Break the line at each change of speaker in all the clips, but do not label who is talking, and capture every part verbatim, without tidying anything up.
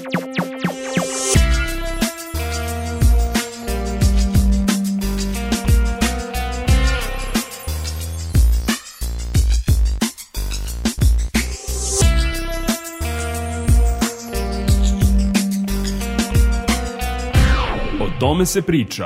tome se priča.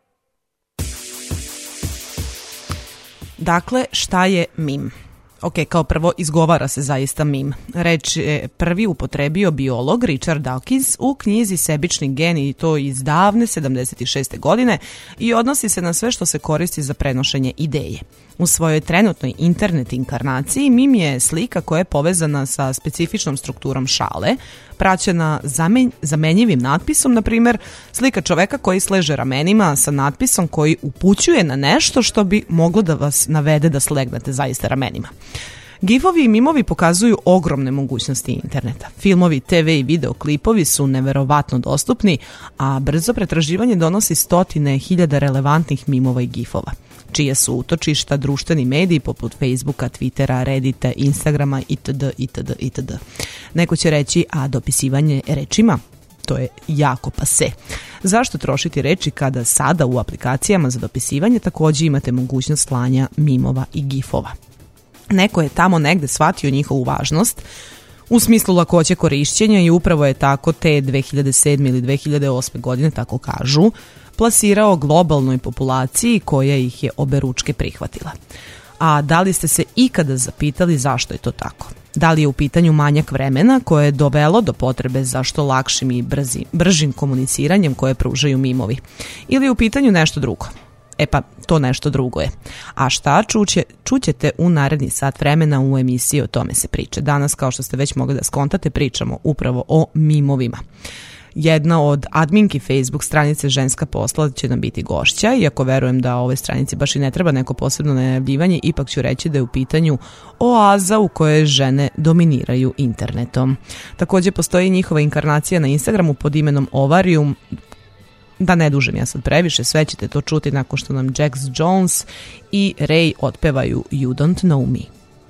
Dakle, šta je mim? Ok, kao prvo izgovara se zaista mim. Reč je prvi upotrebio biolog Richard Dawkins u knjizi Sebični geni, i to iz davne sedamdeset šeste godine, i odnosi se na sve što se koristi za prenošenje ideje. U svojoj trenutnoj internet inkarnaciji mim je slika koja je povezana sa specifičnom strukturom šale, praćena zamen, zamenjivim natpisom, na primjer slika čoveka koji sleže ramenima sa natpisom koji upućuje na nešto što bi moglo da vas navede da slegnete zaista ramenima. Gifovi i mimovi pokazuju ogromne mogućnosti interneta. Filmovi, te ve i videoklipovi su neverovatno dostupni, a brzo pretraživanje donosi stotine hiljada relevantnih mimova i gifova, čije su utočišta društveni mediji poput Facebooka, Twittera, Reddita, Instagrama itd. itd. itd. Neko će reći, a dopisivanje rečima? To je jako pase. Zašto trošiti reči kada sada u aplikacijama za dopisivanje također imate mogućnost slanja mimova i gifova? Neko je tamo negde shvatio njihovu važnost u smislu lakoće korišćenja i upravo je tako te dve hiljade sedme ili dve hiljade osme godine, tako kažu, plasirao globalnoj populaciji koja ih je oberučke prihvatila. A da li ste se ikada zapitali zašto je to tako? Da li je u pitanju manjak vremena koje je dovelo do potrebe za što lakšim i brzim, bržim komuniciranjem koje pružaju mimovi? Ili je u pitanju nešto drugo? E pa, to nešto drugo je. A šta čuće, čućete u naredni sat vremena u emisiji O tome se priča. Danas, kao što ste već mogli da skontate, pričamo upravo o mimovima. Jedna od adminki Facebook stranice Ženska posla će nam biti gošća, iako verujem da ovoj stranici baš i ne treba neko posebno najavljivanje, ipak ću reći da je u pitanju oaza u kojoj žene dominiraju internetom. Također postoji njihova inkarnacija na Instagramu pod imenom Ovarium. Da ne dužem ja sad previše, sve ćete to čuti nakon što nam Jax Jones i Ray otpevaju You Don't Know Me.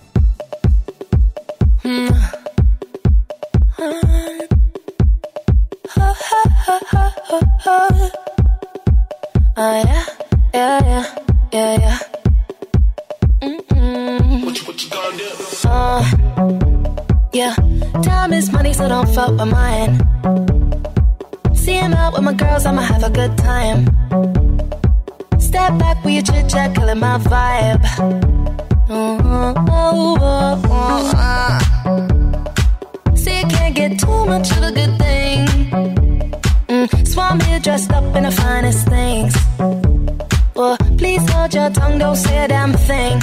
Mm. Oh yeah, yeah, yeah, yeah, yeah. Mm-mm. What you, what you gonna do? Uh, yeah, time is money, so don't fuck with mine. See him out with my girls, I'ma have a good time. Step back with your chit chat, killing my vibe. Oh, oh, oh, oh, uh. See, you can't get too much of a good thing. Mm, so I'm here dressed up in the finest things. Well, please hold your tongue, don't say a damn thing.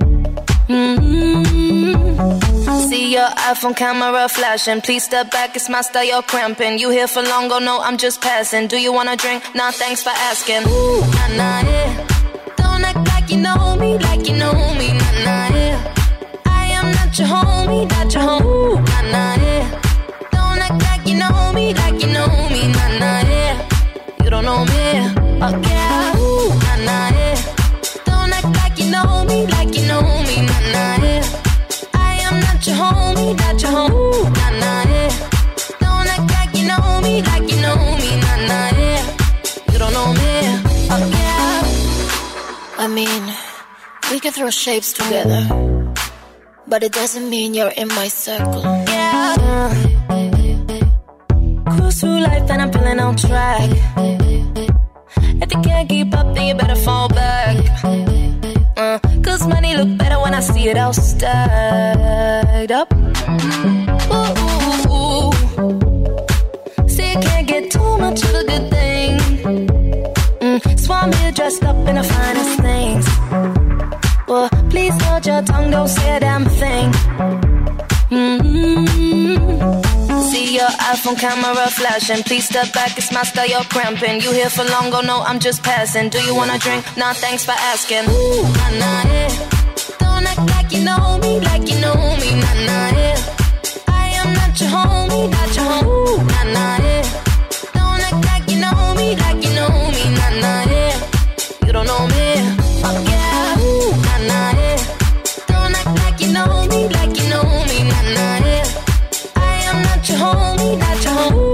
Mm-hmm. See your iPhone camera flashing. Please step back, it's my style, you're cramping. You here for long, oh no, I'm just passing. Do you wanna drink? Nah, thanks for asking. Ooh, nah, nah, yeah. Don't act like you know me, like you know me, nah, nah, yeah. I am not your homie, not your homie, ooh, nah, nah, yeah. Don't act like you know me, like you know me, nah, nah, yeah. You don't know me, oh yeah, ooh, nah, nah, yeah. Don't act like you know me, like you know me, nah, nah, yeah. I am not your homie, not your homie, ooh, nah, nah, yeah. Don't act like you know me, like you know me, nah, nah, yeah. You don't know me, oh yeah. I mean, we can throw shapes together, but it doesn't mean you're in my circle. Yeah. Uh, cruise through life and I'm feeling on track. If you can't keep up, then you better fall back. Uh, Cause money look better when I see it all stacked up. Ooh, ooh, ooh. See, you can't get too much of a good thing. Mm, so I'm here dressed up in the finest things. Well, please hold your tongue, don't say a damn thing. Mm-hmm. See your iPhone camera flashing. Please step back, it's my style, you're cramping. You here for long, oh no, I'm just passing. Do you wanna drink? Nah, thanks for asking. Ooh, nah, nah, yeah. Don't act like you know me, like you know me, nah, nah, yeah. I am not your homie, not your homie, ooh, nah, nah, yeah. Don't act like you know me, like you know me, nah, nah, yeah. You don't know me, oh yeah, ooh, nah, nah, yeah. Don't act like you know me, like you know me, nah, nah, yeah. I am not your homie, not your homie.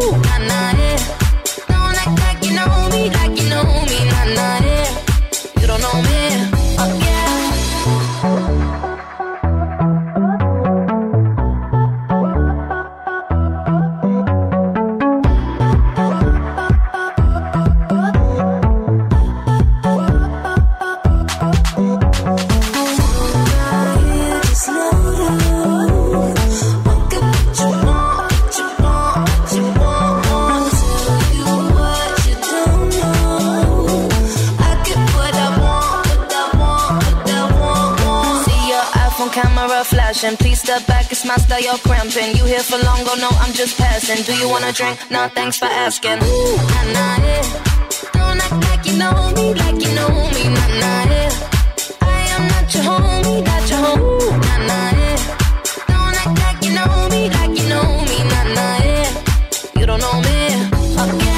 fashion. Please step back, it's my style, you're cramping. You here for long, go no, I'm just passing. Do you wanna drink? Nah, thanks for asking. Ooh, nah, nah, yeah. Don't act like you know me, like you know me, nah, nah, yeah. I am not your homie, not your homie, ooh, nah, nah, yeah. Don't act like you know me, like you know me, nah, nah, yeah. You don't know me, oh yeah.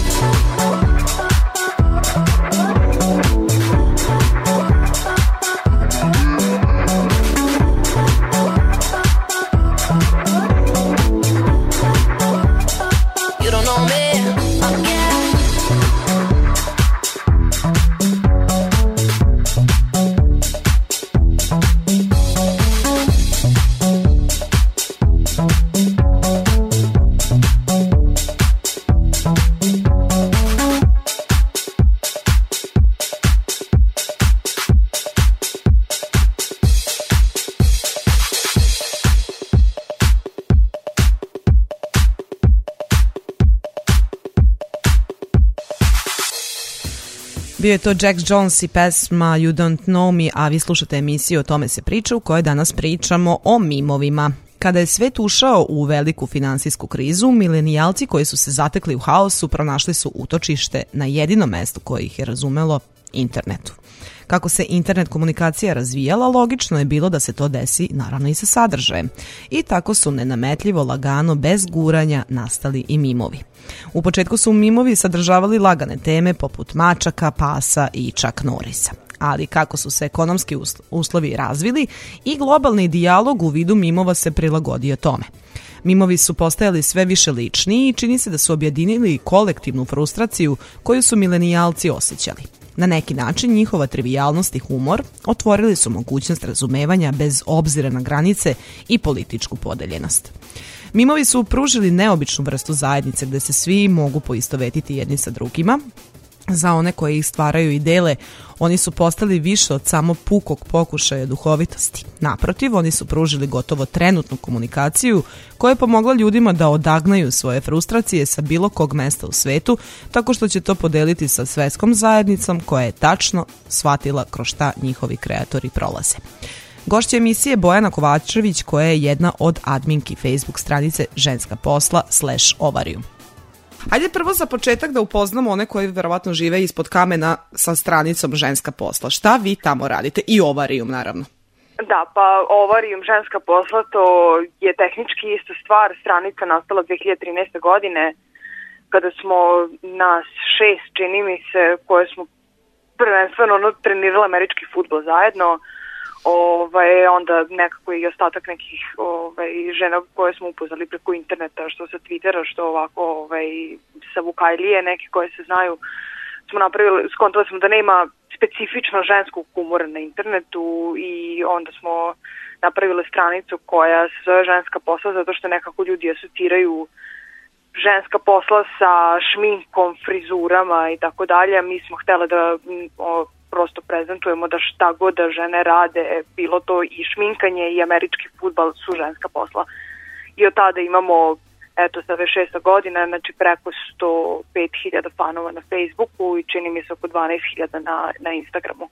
Bio je to Jack Jones i pesma You Don't Know Me, a vi slušate emisiju O tome se priča, u kojoj danas pričamo o mimovima. Kada je svet ušao u veliku finansijsku krizu, milenijalci koji su se zatekli u haosu pronašli su utočište na jedinom mestu koje ih je razumelo, internetu. Kako se internet komunikacija razvijala, logično je bilo da se to desi naravno i sa sadržajem. I tako su nenametljivo, lagano, bez guranja nastali i mimovi. U početku su mimovi sadržavali lagane teme poput mačaka, pasa i čak Norisa. Ali kako su se ekonomski uslovi razvili i globalni dijalog u vidu mimova se prilagodio tome. Mimovi su postajali sve više lični i čini se da su objedinili kolektivnu frustraciju koju su milenijalci osjećali. Na neki način njihova trivijalnost i humor otvorili su mogućnost razumevanja bez obzira na granice i političku podeljenost. Mimovi su pružili neobičnu vrstu zajednice gde se svi mogu poistovetiti jedni sa drugima. Za one koji ih stvaraju i dele, oni su postali više od samo pukog pokušaja duhovitosti. Naprotiv, oni su pružili gotovo trenutnu komunikaciju koja je pomogla ljudima da odagnaju svoje frustracije sa bilo kog mesta u svetu, tako što će to podeliti sa svetskom zajednicom koja je tačno shvatila kroz šta njihovi kreatori prolaze. Gošća emisije Bojana Kovačević, koja je jedna od adminki Facebook stranice Ženska posla slash Ovarijum. Hajde prvo za početak da upoznamo one koji verovatno žive ispod kamena sa stranicom Ženska posla. Šta vi tamo radite? I Ovarijum, naravno.
Da, pa Ovarijum Ženska posla, to je tehnički ista stvar. Stranica nastala dve hiljade trinaeste. godine, kada smo nas šest, čini mi se, koje smo prvenstveno ono, trenirali američki fudbal zajedno, Ovaj, onda nekako i ostatak nekih ovaj, žena koje smo upoznali preko interneta, što sa Twittera, što ovako ovaj, sa Vukajlije, neke koje se znaju, smo napravili, skontali smo da nema specifično ženskog humora na internetu i onda smo napravili stranicu koja se zove Ženska posla, zato što nekako ljudi asociraju ženska posla sa šminkom, frizurama i tako dalje. Mi smo htjeli da o, prosto prezentujemo da šta god da žene rade, bilo to i šminkanje i američki fudbal su ženska posla. I od tada imamo, eto, sada je šesta godina, znači preko sto pet hiljada fanova na Facebooku i čini mi se oko dvanaest hiljada na, na Instagramu.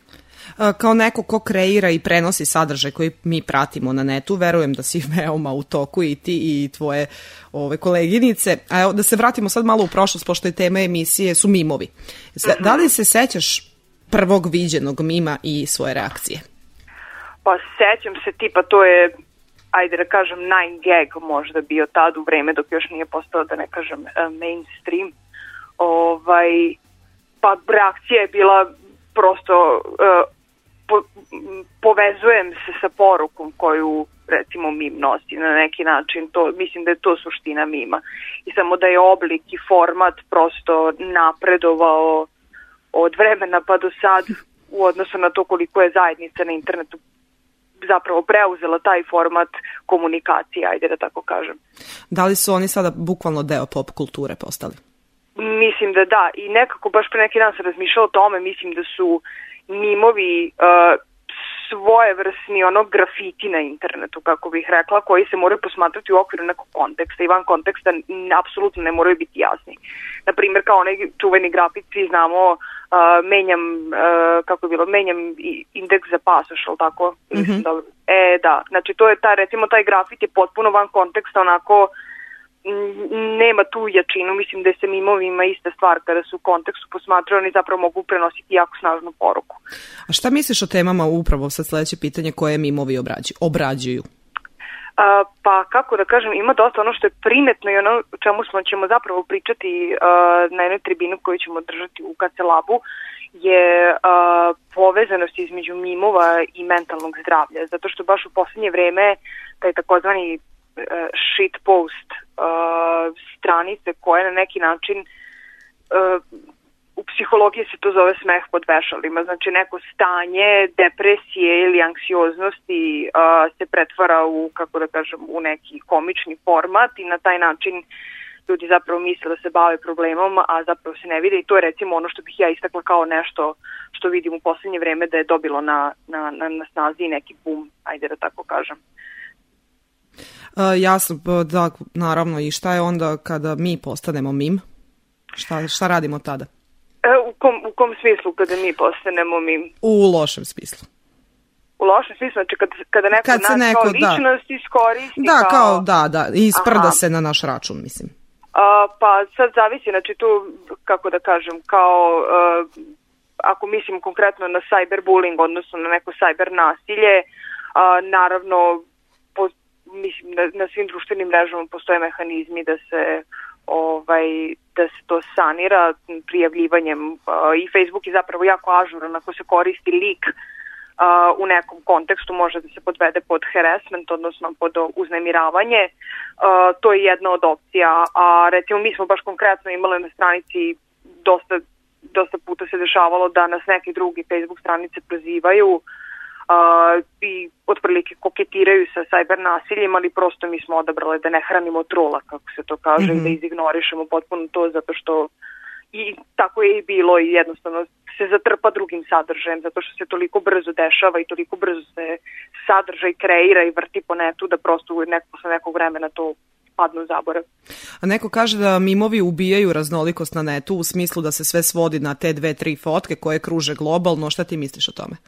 Kao neko ko kreira i prenosi sadržaj koji mi pratimo na netu, verujem da si veoma u toku i ti i tvoje ove koleginice. A evo, da se vratimo sad malo u prošlost, pošto je tema emisije su mimovi. Da li se sećaš prvog viđenog mima i svoje reakcije?
Pa sećam se, tipa to je, ajde da kažem, nine gag možda bio tad u vreme dok još nije postao, da ne kažem, mainstream. Ovaj, pa reakcija je bila prosto uh, po, povezujem se sa porukom koju recimo mim nosi na neki način. To, mislim da je to suština mima. I samo da je oblik i format prosto napredovao od vremena pa do sad u odnosu na to koliko je zajednica na internetu zapravo preuzela taj format komunikacije, ajde da tako kažem.
Da li su oni sada bukvalno deo pop kulture postali?
Mislim da da, i nekako baš pre neki dan sam razmišljala o tome, mislim da su mimovi uh, svojevrsni ono grafiti na internetu, kako bih rekla, koji se moraju posmatrati u okviru nekog konteksta i van konteksta n- apsolutno ne moraju biti jasni. Naprimjer, kao onaj čuveni grafit, svi znamo, uh, menjam, uh, kako je bilo, menjam indeks za pasoš, ali tako? Mm-hmm. E, da, znači to je taj, recimo, taj grafit je potpuno van konteksta, onako, nema tu jačinu, mislim da je sa mimovima ista stvar, kada su u kontekstu posmatraju, oni zapravo mogu prenositi jako snažnu poruku.
A šta misliš o temama, upravo sad sledeće pitanje, koje mimovi obrađuju? obrađuju?
A, pa kako da kažem, ima dosta ono što je primetno i ono o čemu smo ćemo zapravo pričati a, na jednoj tribinu koju ćemo držati u K C Labu je a, povezanost između mimova i mentalnog zdravlja, zato što baš u poslednje vreme taj takozvani shit post uh, stranice koje na neki način uh, u psihologiji se to zove smeh pod vešalima, znači neko stanje depresije ili anksioznosti uh, se pretvara u, kako da kažem, u neki komični format i na taj način ljudi zapravo misle da se bave problemom, a zapravo se ne vide i to je recimo ono što bih ja istakla kao nešto što vidim u poslednje vreme da je dobilo na, na, na, na snazi neki boom, ajde da tako kažem.
Uh, jasno, da, naravno, i šta je onda kada mi postanemo mim? Šta, šta radimo tada?
E, u, kom, u kom smislu kada mi postanemo mim?
U lošem smislu.
U lošem smislu, znači kada, kada neko
kad
nas neko, kao ličnost da. iskoristi
da,
kao...
kao... Da, da, i isprda Aha. se na naš račun, mislim.
A, pa sad zavisi, znači tu, kako da kažem, kao... A, ako mislim konkretno na cyberbullying, odnosno na neko cyber nasilje, a, naravno... Po, mislim, na, na svim društvenim mrežama postoje mehanizmi da se ovaj da se to sanira prijavljivanjem uh, i Facebook je zapravo jako ažuran ako se koristi lik uh, u nekom kontekstu može da se podvede pod harassment, odnosno pod uznemiravanje. Uh, to je jedna od opcija, a recimo mi smo baš konkretno imali na stranici dosta, dosta puta se dešavalo da nas neke drugi Facebook stranice prozivaju Uh, i otprilike koketiraju sa cyber nasiljem, ali prosto mi smo odabrali da ne hranimo trola, kako se to kaže, mm-hmm. i da izignorišemo potpuno to, zato što i tako je i bilo i jednostavno se zatrpa drugim sadržajem, zato što se toliko brzo dešava i toliko brzo se sadržaj kreira i vrti po netu da prosto neko, posle nekog vremena to padnu u zaborav.
A neko kaže da mimovi ubijaju raznolikost na netu u smislu da se sve svodi na te dve, tri fotke koje kruže globalno. Šta ti misliš o tome?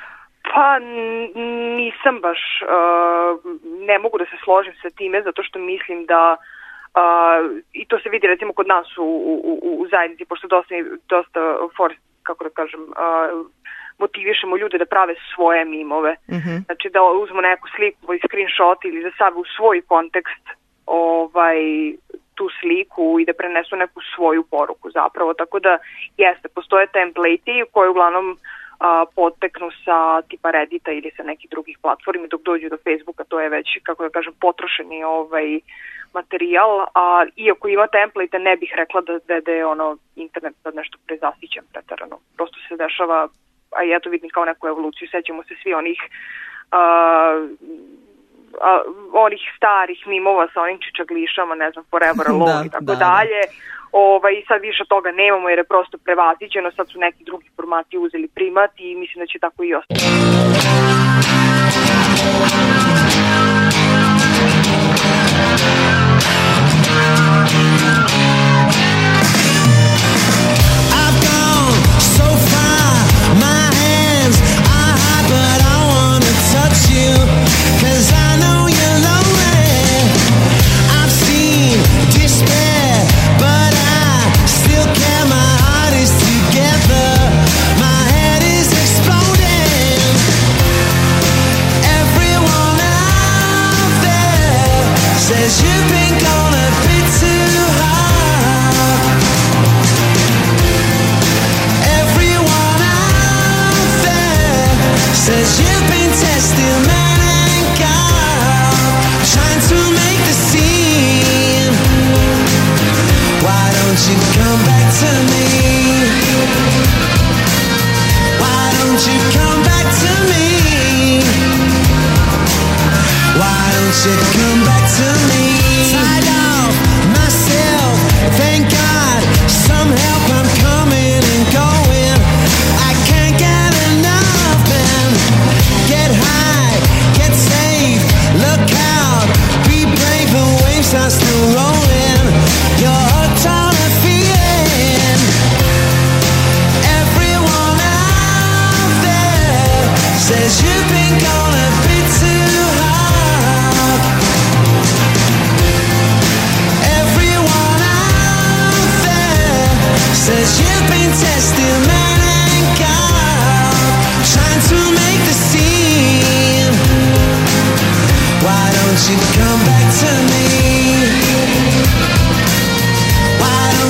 Pa nisam baš, uh, ne mogu da se složim sa time zato što mislim da uh, i to se vidi recimo kod nas u, u, u zajednici, pošto dosta, dosta for, kako da kažem, uh, motivišemo ljude da prave svoje mimove. Mm-hmm. Znači da uzmu neku sliku i screenshot ili da stave u svoj kontekst ovaj, tu sliku i da prenesu neku svoju poruku zapravo. Tako da jeste, postoje template-i koje uglavnom a, poteknu sa tipa Reddita ili sa nekih drugih platformi, dok dođu do Facebooka, to je već, kako da kažem, potrošeni ovaj materijal, a iako ima template, ne bih rekla da, da, da je ono internet sad nešto prezasićen pretarano. Prosto se dešava, a ja to vidim kao neku evoluciju, sećamo se svi onih a, a, onih starih mimova sa onim čičaglišama, ne znam, Forever Alone da, i tako da, dalje. Ovaj, sad više toga nemamo jer je prosto prevaziđeno, sad su neki drugi formati uzeli primat i mislim da će tako i ostati.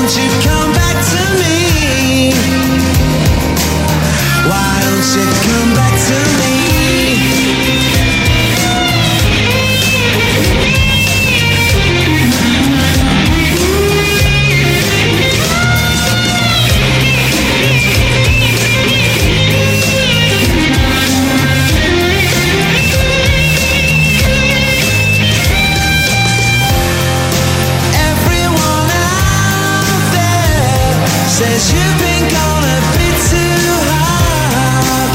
don't you come back to me? Why don't you come back to me? Says you've been gone a bit too hard.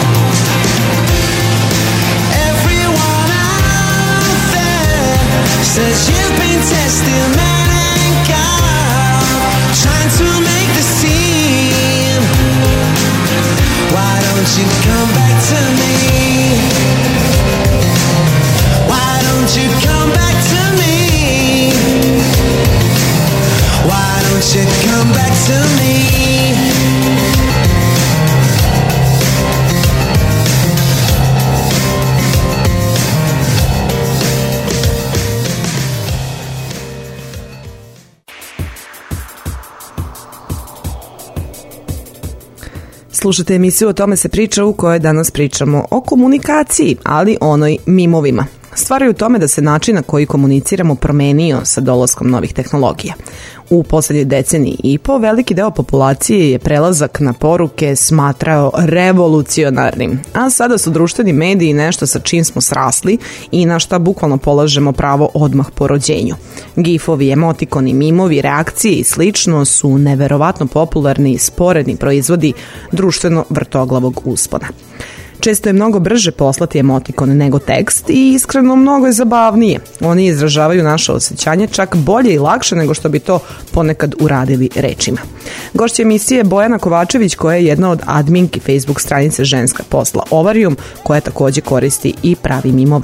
Everyone out there says you've been testing man and God, trying to make the scene. Why don't you come back to me? Why don't you come back to me? Why don't you come back to me?
Slušate emisiju O tome se priča u kojoj danas pričamo o komunikaciji, ali onoj mimovima. Stvar je u tome da se način na koji komuniciramo promenio sa dolaskom novih tehnologija. U poslednjoj deceniji i po veliki deo populacije je prelazak na poruke smatrao revolucionarnim, a sada su društveni mediji nešto sa čim smo srasli i na šta bukvalno polažemo pravo odmah po rođenju. Gifovi, emotikoni, mimovi, reakcije i slično su neverovatno popularni i sporedni proizvodi društveno vrtoglavog uspona. Često je mnogo brže poslati emotikon nego tekst i iskreno mnogo je zabavnije. Oni izražavaju naše osjećanje čak bolje i lakše nego što bi to ponekad uradili rečima. Gošća emisije je Bojana Kovačević, koja je jedna od adminki Facebook stranice Ženska posla Ovarium, koja takođe koristi i pravi mimove.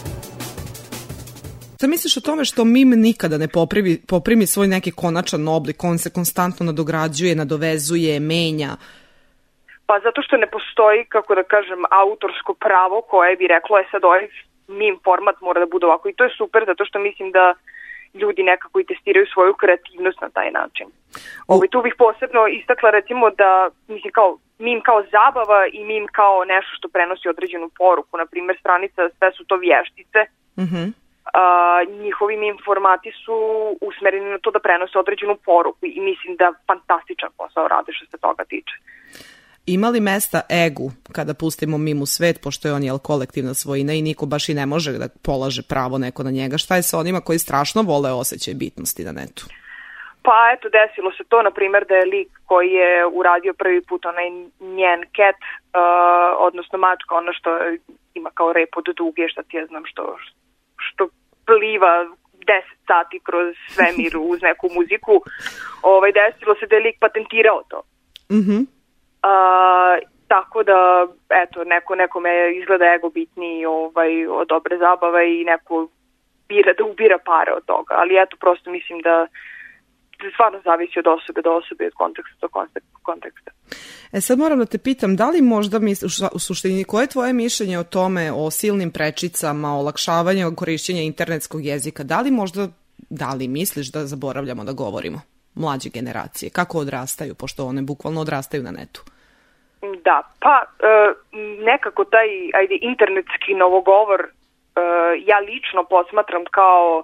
Šta misliš o tome što mim nikada ne poprimi, poprimi svoj neki konačan oblik, on se konstantno nadograđuje, nadovezuje, menja?
Pa zato što ne postoji, kako da kažem, autorsko pravo koje bi reklo je sad ovaj mim format mora da bude ovako. I to je super zato što mislim da ljudi nekako i testiraju svoju kreativnost na taj način. Ovo, tu bih posebno istakla recimo da mislim kao mim kao zabava i mim kao nešto što prenosi određenu poruku. Naprimjer, stranica Sve su to vještice. Mm-hmm. A, njihovi mim formati su usmereni na to da prenose određenu poruku i mislim da fantastičan posao rade što se toga tiče.
Ima li mesta egu kada pustimo mim u svet, pošto je on jel kolektivna svojina i niko baš i ne može da polaže pravo neko na njega? Šta je sa onima koji strašno vole osjećaj bitnosti na netu?
Pa eto, desilo se to, na primjer, da je lik koji je uradio prvi put onaj njen cat, uh, odnosno mačka, ono što ima kao rep od duge, šta ti ja znam, što, što pliva deset sati kroz svemir uz neku muziku, ovaj, desilo se da je lik patentirao to. Mhm. Uh, tako da, eto, neko, nekome izgleda ego bitniji ovaj, od dobre zabave i neko bira da ubira pare od toga. Ali eto, prosto mislim da stvarno zavisi od osobe do osobe, od konteksta do konteksta.
E sad moram da te pitam, da li možda misliš, u suštini, koje je tvoje mišljenje o tome, o silnim prečicama, o olakšavanju korišćenja internetskog jezika? Da li možda, da li misliš da zaboravljamo da govorimo? Mlađe generacije, kako odrastaju, pošto one bukvalno odrastaju na netu?
Da, pa nekako taj ajde, internetski novogovor ja lično posmatram kao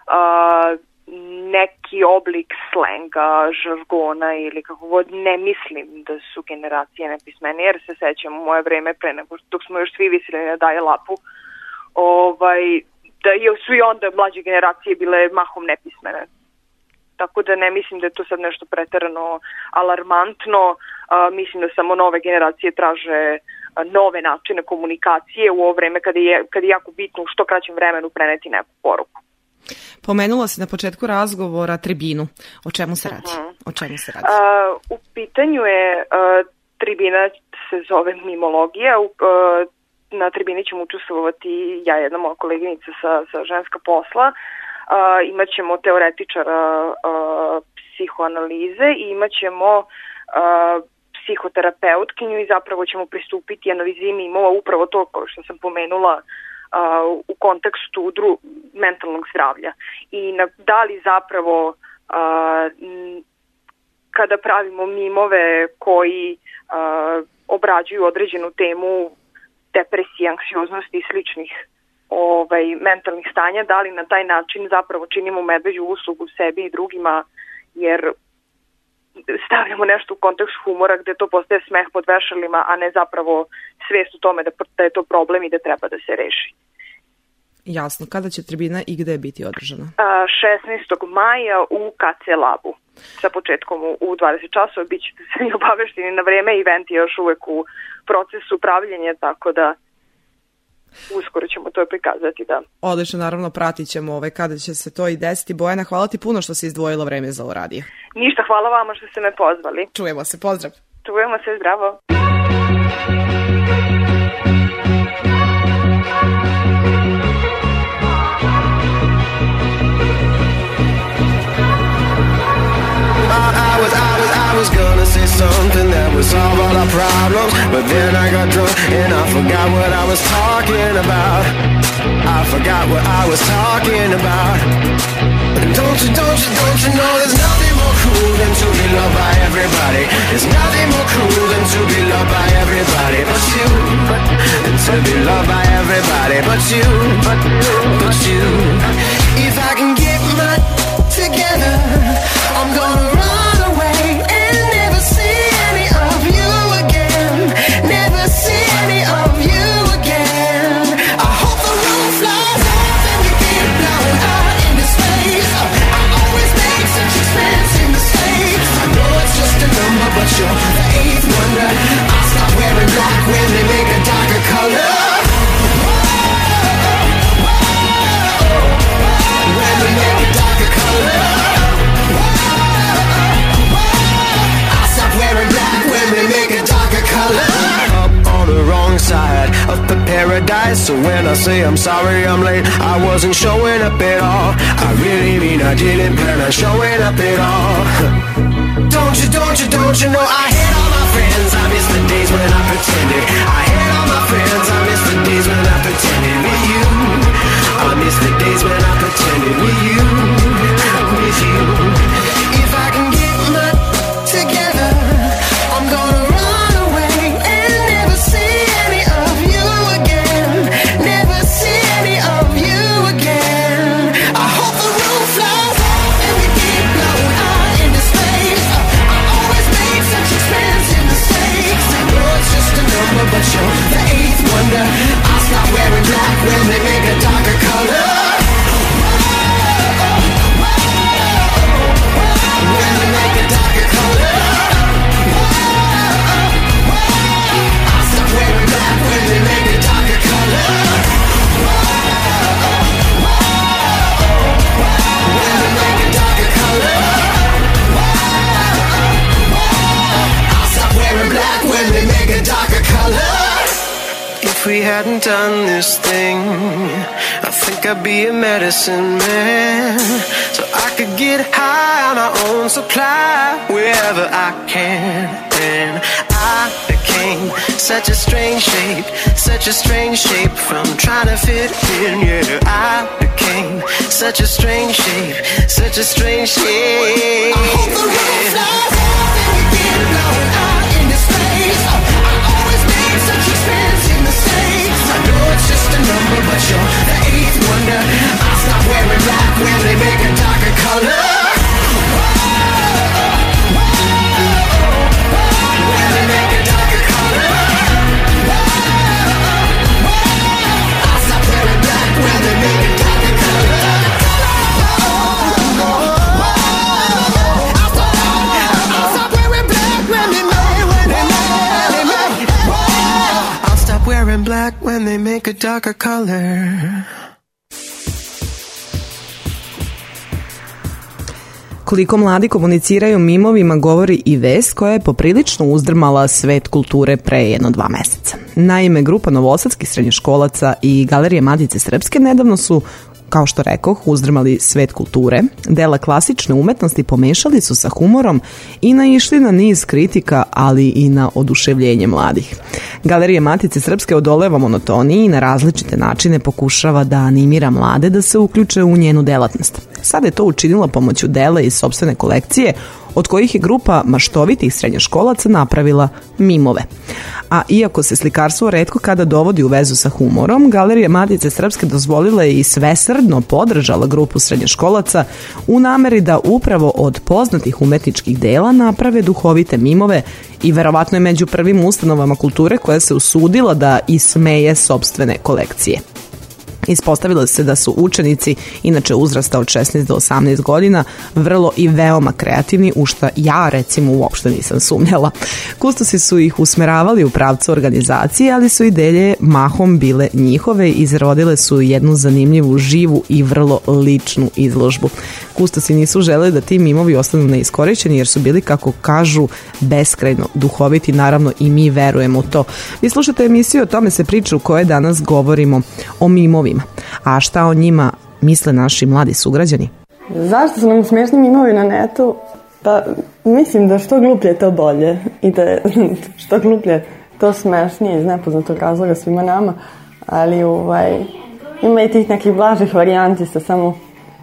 neki oblik slenga, žargona ili kako god. Ne mislim da su generacije nepismene, jer se sećam u moje vreme pre nego dok smo još svi visili na daje lapu, ovaj, da su i onda mlađe generacije bile mahom nepismene. Tako da ne mislim da je to sad nešto preterano alarmantno. A, mislim da samo nove generacije traže a, nove načine komunikacije u ovo vreme kada je, kada je jako bitno u što kraćem vremenu preneti neku poruku.
Pomenula si na početku razgovora tribinu. O čemu se radi? Uh-huh. O čemu se radi?
A, u pitanju je, a, tribina se zove mimologija. U, a, na tribini ćemo učestvovati ja, jedna moja koleginica sa, sa Ženska posla. Uh, imat ćemo teoretičara uh, psihoanalize i imat ćemo uh, psihoterapeutkinju i zapravo ćemo pristupiti analizi mimova, upravo to što sam pomenula uh, u kontekstu dru- mentalnog zdravlja i na, da li zapravo a, m, kada pravimo mimove koji a, obrađuju određenu temu depresije, anksioznosti i sličnih ovaj, mentalnih stanja, da li na taj način zapravo činimo medveđu uslugu sebi i drugima, jer stavljamo nešto u kontekst humora gde to postaje smeh pod vešalima, a ne zapravo svest u tome da, da je to problem i da treba da se reši.
Jasno. Kada će tribina i gde biti održana?
šesnaestog maja u K C Labu. Sa početkom u dvadeset časova bit ćete svi obavešteni na vreme. Event je još uvek u procesu upravljanja, tako da uskoro ćemo to prikazati, da.
Odlično, naravno pratit ćemo ovaj, kada će se to i desiti. Bojana, hvala ti puno što si izdvojila vreme za ovo radio.
Ništa, hvala vama što ste me pozvali.
Čujemo se, pozdrav.
Čujemo se, zdravo.
I was, I was, I was gonna say something that would solve all our problems, but then I got drunk and I forgot what I was talking about. I forgot what I was talking about. And don't you, don't you, don't you know there's nothing more cruel than to be loved by everybody. There's nothing more cruel than to be loved by everybody but you. And to be loved by everybody but you, but, but you. If I can get my together, I'm gonna run away and never see any of you again. Never see any of you again. I hope the roof flies off and we get blown out into space. I always make such expensive mistakes. I know it's just a number, but you're the eighth wonder. I stop wearing black when they make a darker color. When they make a darker color. Wearing black when they make a darker color. Up on the wrong side of the paradise. So when I say I'm sorry I'm late, I wasn't showing up at all. I really mean I didn't plan on showing up at all. Don't you, don't you, don't you know I hate all my friends. I miss the days when I pretended. I hate all my friends. I miss the days when I pretended with you. I miss the days when I pretended with you. With you. If I can get my together, I'm gonna run away and never see any of you again. Never see any of you again. I hope the roof flies off and we get blown out into space. I always make such expensive mistakes. I know it's just a number, but you're the eighth wonder. I'll stop wearing black when they make a darker color. When they make a darker color. I'll stop wearing black when they make a darker color. When they make a darker color. I'll stop wearing black when they make a darker color. If we hadn't done this thing, I think I'd be a medicine man. So I could get high on my own supply wherever I can. And I became such a strange shape, such a strange shape from trying to fit in. Yeah, I became such a strange shape, such a strange shape. I hope the roof flies off and we get blown out into space. I always make such expensive mistakes. I know it's just a number, but you're the eighth wonder. I'll stop wearing black when they make a darker color. When they make a darker color. I'll stop wearing black when they make a darker color. I'll stop wearing black when they make. I'll stop wearing black when they make a darker color.
Koliko mladi komuniciraju mimovima govori i vest koja je poprilično uzdrmala svet kulture pre jedno dva meseca. Naime, grupa novosadskih srednjoškolaca i Galerije Matice Srpske nedavno su kao što rekoh, uzdrmali svet kulture, dela klasične umetnosti pomešali su sa humorom i naišli na niz kritika, ali i na oduševljenje mladih. Galerija Matice Srpske odoleva monotoniji i na različite načine pokušava da animira mlade da se uključe u njenu delatnost. Sada je to učinila pomoću dela iz sopstvene kolekcije, od kojih je grupa maštovitih srednjoškolaca napravila mimove. A iako se slikarstvo retko kada dovodi u vezu sa humorom, Galerija Matice Srpske dozvolila je i svesrdno podržala grupu srednjoškolaca u nameri da upravo od poznatih umetničkih dela naprave duhovite mimove i verovatno je među prvim ustanovama kulture koja se usudila da ismeje sopstvene kolekcije. Ispostavilo se da su učenici, inače uzrasta od šesnaest do osamnaest godina, vrlo i veoma kreativni, u što ja recimo uopšte nisam sumnjala. Kustosi su ih usmeravali u pravcu organizacije, ali su ideje mahom bile njihove i izrodile su jednu zanimljivu, živu i vrlo ličnu izložbu. Kustosi nisu želeli da ti mimovi ostanu neiskorišćeni jer su bili, kako kažu, beskrajno duhoviti, naravno i mi verujemo u to. Vi slušate emisiju O tome se priča, u kojoj danas govorimo o mimovima. A šta o njima misle naši mladi sugrađani?
Zašto su nam smiješni mimovi na netu? Pa mislim da što gluplje to bolje i da je što gluplje to smešnije iz nepoznatog razloga svima nama, ali ovaj, ima i tih nekih blažih varijanti sa samo uh,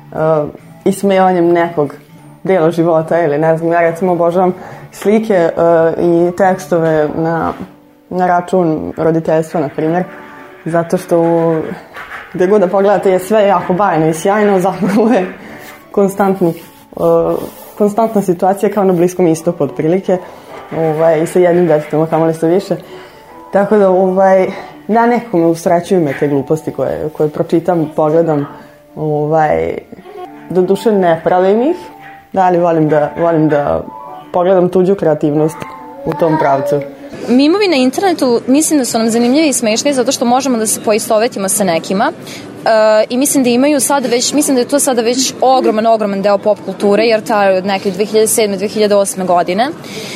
ismevanjem nekog dela života ili ne znam, ja recimo obožavam slike uh, i tekstove na, na račun roditeljstva, na primjer, zato što gdje god da pogledate je sve jako bajno i sjajno, zapravo je konstantni, uh, konstantna situacija kao na Bliskom istoku otprilike, ovaj, i sa jednim detetom, a kamoli sa više. Tako da, ovaj, da, nekako me usrećuju me te gluposti koje, koje pročitam, pogledam, ovaj, do duše ne pravim ih, da, ali volim da, volim da pogledam tuđu kreativnost u tom pravcu.
Mimovi na internetu mislim da su nam zanimljivi i smešni zato što možemo da se poistovetimo sa nekima. Uh, i mislim da imaju sada već, mislim da je to sada već ogroman, ogroman deo pop kulture, jer traje od neke dve hiljade sedme do dve hiljade osme godine.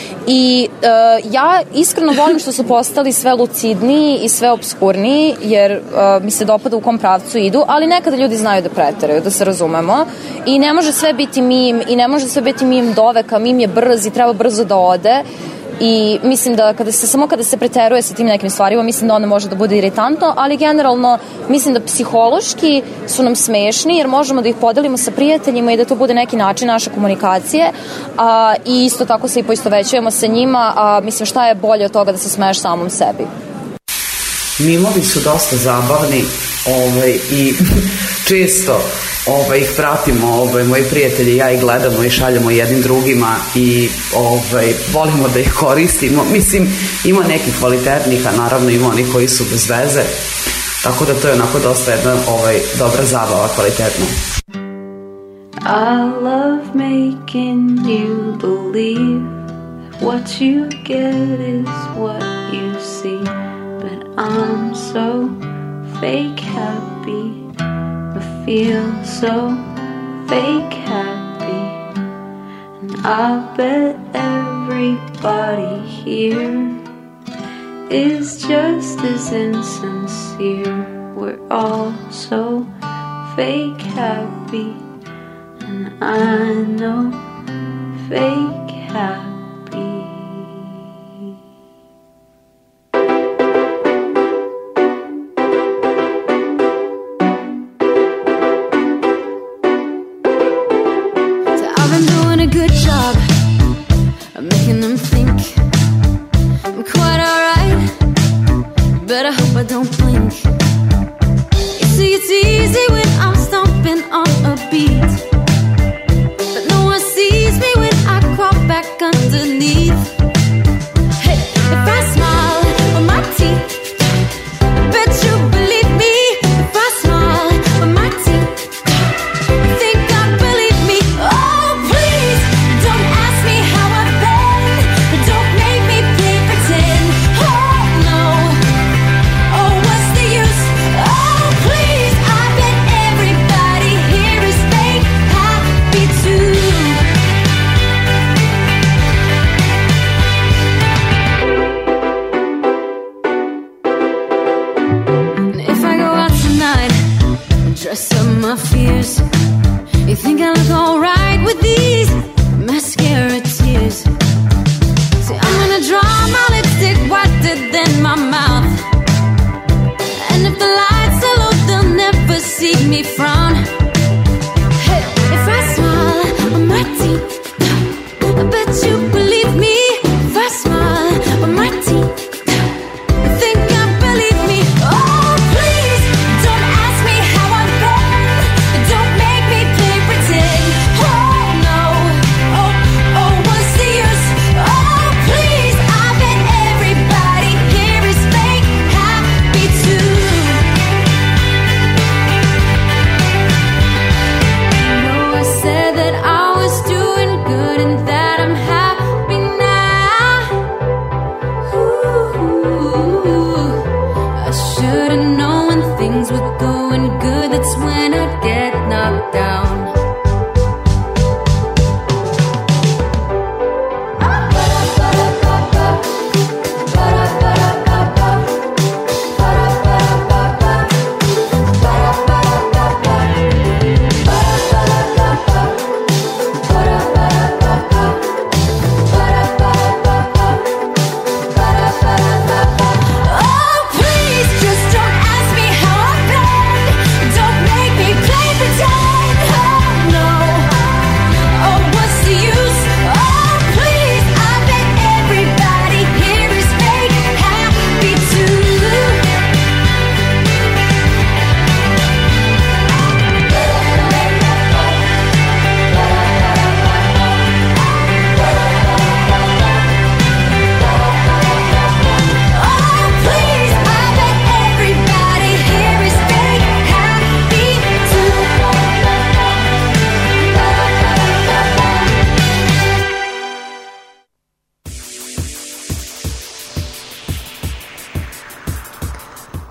I uh, ja iskreno volim što su postali sve lucidniji i sve obskurniji, jer uh, mi se dopada u kom pravcu idu, ali nekada ljudi znaju da preteraju, da se razumemo. I ne može sve biti mim, i ne može sve biti mim doveka, mim je brz i treba brzo da ode. I mislim da kada se, samo kada se preteruje sa tim nekim stvarima, mislim da onda može da bude iritantno, ali generalno mislim da psihološki su nam smešni jer možemo da ih podelimo sa prijateljima i da to bude neki način naše komunikacije, a, i isto tako se i poistovećujemo sa njima, a mislim šta je bolje od toga da se smeješ samom sebi.
Mimovi su dosta zabavni, ovaj, i često ovaj, ih pratimo, ovaj, moji prijatelji, ja ih gledamo i šaljamo jednim drugima i ovaj, volimo da ih koristimo. Mislim, ima nekih kvalitetnih, a naravno ima onih koji su bez veze, tako da to je onako dosta jedna ovaj, dobra zabava, kvalitetna.
I love making you believe what you get is what you see, but I'm so fake happy, I feel so fake happy, and I bet everybody here is just as insincere. We're all so fake happy, and I know fake happy.
Good job of making them think I'm quite alright, but I hope I don't blink. You see, it's easy when I'm stomping on a beat, but no one sees me when I crawl back underneath. Hey, if I smile with my teeth, I bet you believe me. If I smile with my teeth, you think I'd believe me? Oh,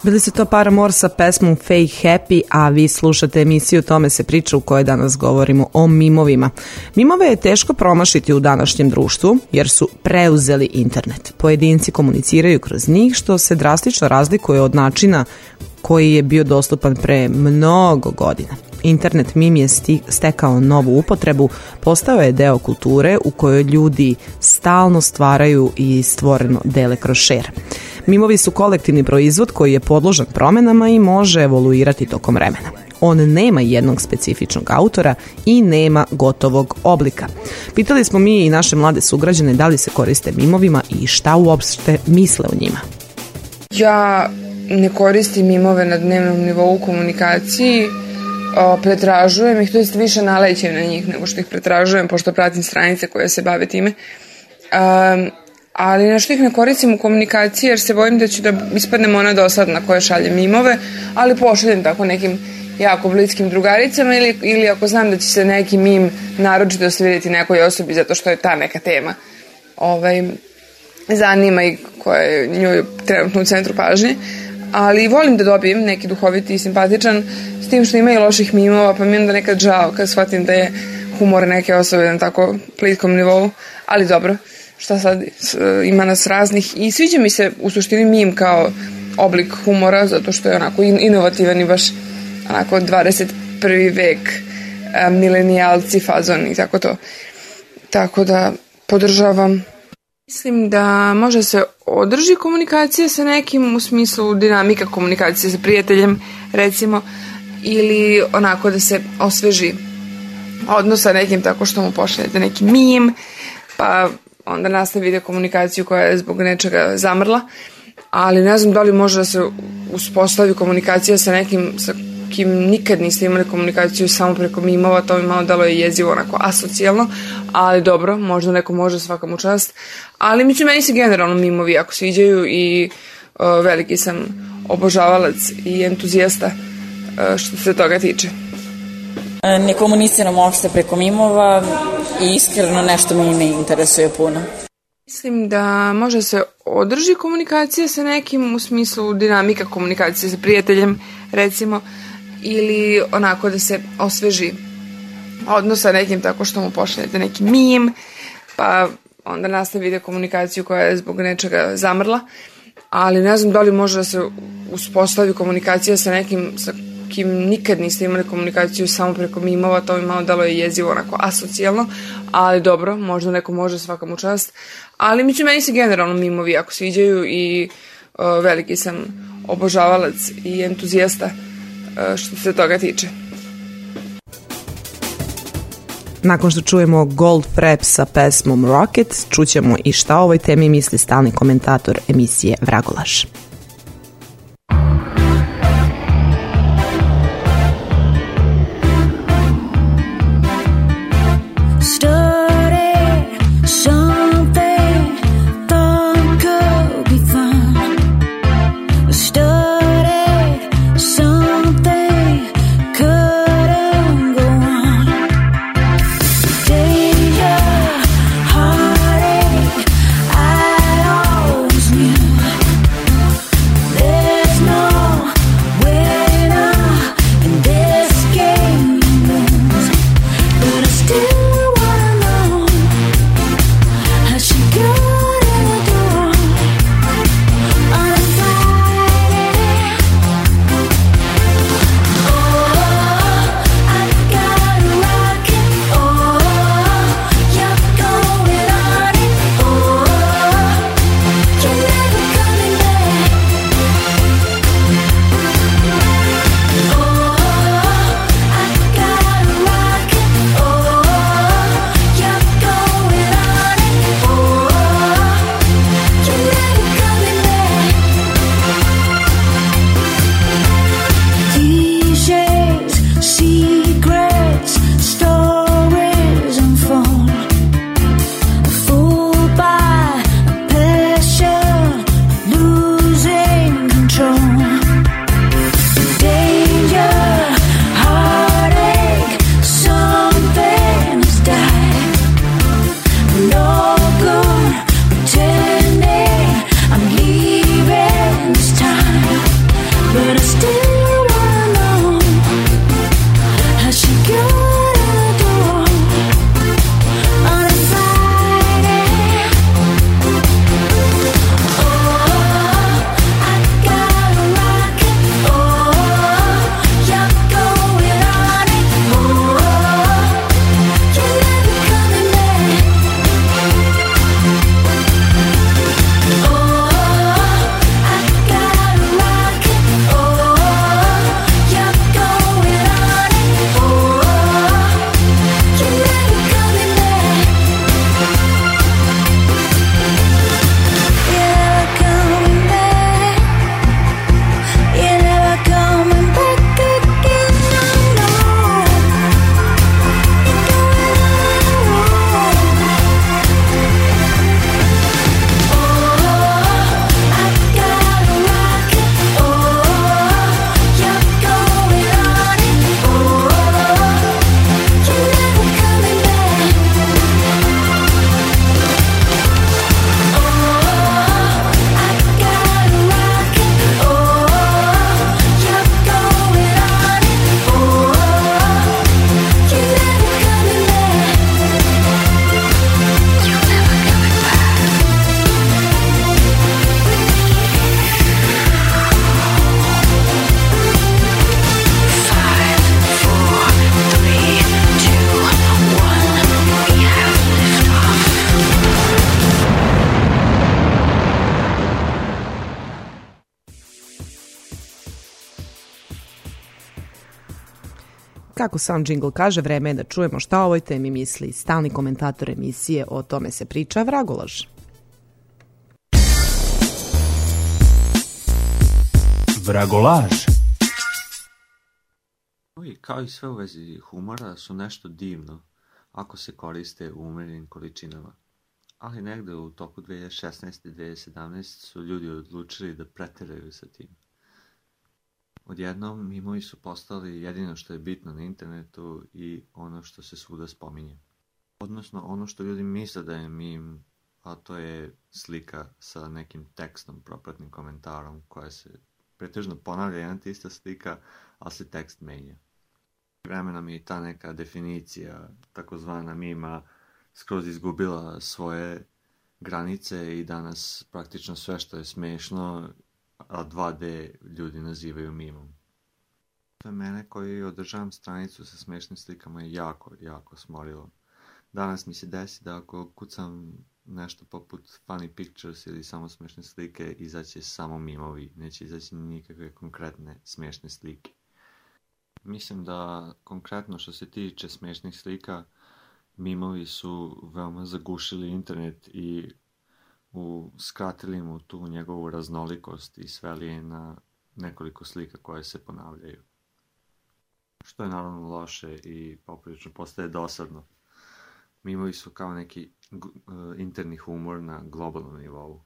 Bili su to Paramore sa pesmom Fake Happy, a vi slušate emisiju Tome se priča u kojoj danas govorimo o mimovima. Mimove je teško promašiti u današnjem društvu jer su preuzeli internet. Pojedinci komuniciraju kroz njih, što se drastično razlikuje od načina koji je bio dostupan pre mnogo godina. Internet mim je stekao novu upotrebu, postao je deo kulture u kojoj ljudi stalno stvaraju i stvoreno dele kroz share. Mimovi su kolektivni proizvod koji je podložan promenama i može evoluirati tokom vremena. On nema jednog specifičnog autora i nema gotovog oblika. Pitali smo mi i naše mlade sugrađane da li se koriste mimovima i šta uopšte misle o njima.
Ja ne koristim mimove na dnevnom nivou u komunikaciji, pretražujem ih, to jest više nalećem na njih nego što ih pretražujem, pošto pratim stranice koje se bave time. Um, ali nešto ih ne koristim u komunikaciji jer se bojim da ću da ispadnem ona dosadna koja šalje mimove, ali pošaljem tako nekim jako bliskim drugaricama ili, ili ako znam da će se neki mim naročito osviriti nekoj osobi zato što je ta neka tema ovaj, zanima i koja je njoj trenutno u centru pažnje. Ali volim da dobijem neki duhoviti i simpatičan, s tim što ima i loših mimova, pa mi onda nekad žao kad shvatim da je humor neke osobe na tako plitkom nivou, ali dobro, šta sad, ima nas raznih i sviđa mi se u suštini mim kao oblik humora, zato što je onako inovativan i baš onako dvadeset prvi vek, milenijalci, fazon i tako to. Tako da podržavam. Mislim da može se održi komunikacija sa nekim u smislu dinamika komunikacije sa prijateljem recimo ili onako da se osveži odnos sa nekim tako što mu pošaljete neki mim pa onda nastavite komunikaciju koja je zbog nečega zamrla, ali ne znam da li može da se uspostavi komunikacija sa nekim sa kim nikad niste imali komunikaciju samo preko mimova, to mi malo dalo je jezivo, onako asocijalno, ali dobro, možda neko može, svaka mu čast, ali mislim, meni se generalno mimovi jako sviđaju i uh, veliki sam obožavalac i entuzijasta uh, što se toga tiče.
Ne komuniciram uopšte preko mimova i iskreno nešto mi ne interesuje puno.
Mislim da može se održi komunikacija sa nekim u smislu dinamika komunikacije sa prijateljem recimo ili onako da se osveži odnos sa nekim tako što mu pošaljete neki mim pa onda nastavite komunikaciju koja je zbog nečega zamrla, ali ne znam da li može da se uspostavi komunikacija sa nekim sa kim nikad niste imali komunikaciju samo preko mimova, to mi malo dalo je jezivo, onako asocijalno, ali dobro, možda neko može, svaka mu čast, ali mislim, meni se generalno mimovi jako sviđaju i uh, veliki sam obožavalac i entuzijasta uh, što se toga tiče.
Nakon što čujemo Gold Frap sa pesmom Rocket, čućemo i šta o ovoj temi misli stalni komentator emisije Vragolaš. Kako sam džingl kaže, vreme je da čujemo šta o ovoj temi misli stalni komentator emisije O tome se priča, Vragolaž.
Vragolaž.
Kao i sve u vezi humora su nešto divno ako se koriste u umerenim količinama. Ali negde u toku dve hiljade šesnaeste i dve hiljade sedamnaeste su ljudi odlučili da preteraju sa tim. Odjednom mimovi su postali jedino što je bitno na internetu i ono što se svuda spominje. Odnosno ono što ljudi misle da je mim, a to je slika sa nekim tekstom, propratnim komentarom koja se pretežno ponavlja jedna te ista slika, ali se tekst menja. Vremenom je i ta neka definicija, takozvana mima, skroz izgubila svoje granice i danas praktično sve što je smešno, a dva de ljudi nazivaju mimom. To je mene koji održavam stranicu sa smešnim slikama je jako, jako smorilo. Danas mi se desi da ako kucam nešto poput funny pictures ili samo smešne slike, izaće samo mimovi, neće izaći nikakve konkretne smešne slike. Mislim da konkretno što se tiče smešnih slika, mimovi su veoma zagušili internet i skratili mu tu njegovu raznolikost i sveli je na nekoliko slika koje se ponavljaju. Što je naravno loše i poprilično postaje dosadno. Mimovi su kao neki uh, interni humor na globalnom nivou.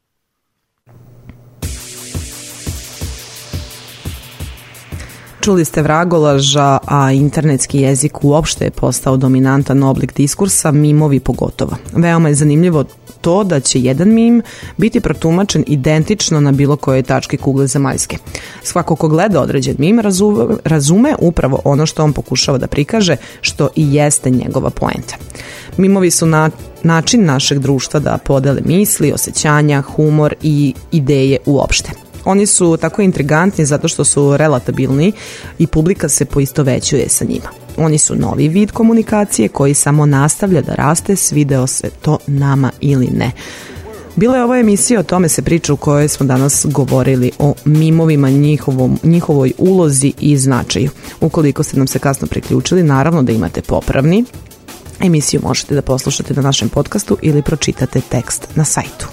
Čuli ste Vragolaža, a internetski jezik uopšte je postao dominantan oblik diskursa, mimovi pogotovo. Veoma je zanimljivo to da će jedan mim biti protumačen identično na bilo kojoj tački kugle zemaljske. Svako ko gleda određen mim razume, razume upravo ono što on pokušava da prikaže, što i jeste njegova poenta. Mimovi su na, način našeg društva da podele misli, osjećanja, humor i ideje uopšte. Oni su tako intrigantni zato što su relatabilni i publika se poistovećuje sa njima. Oni su novi vid komunikacije koji samo nastavlja da raste, svideo se to nama ili ne. Bila je ova emisija O tome se priča u kojoj smo danas govorili o mimovima, njihovom, njihovoj ulozi i značaju. Ukoliko ste nam se kasno priključili, naravno da imate popravni. Emisiju možete da poslušate na našem podcastu ili pročitate tekst na sajtu.